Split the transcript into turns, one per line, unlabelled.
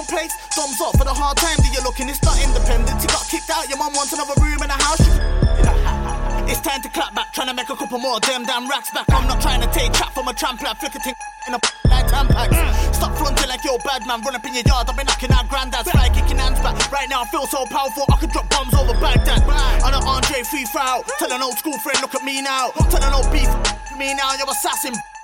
place. Thumbs up for the hard time that you're looking. It's not independence. You got kicked out. Your mum wants another room in the house. It's time to clap back, trying to make a couple more damn racks back. I'm not trying to take crap from a tramp like flicker ting in a like tampax. Stop fronting like you're bad man, run up in your yard. I've been knocking out granddads, fly kicking hands back. Right now I feel so powerful, I could drop bombs over Baghdad. I'm an Andre free foul, tell an old school friend look at me now. Tell an old beef me now, you're assassin.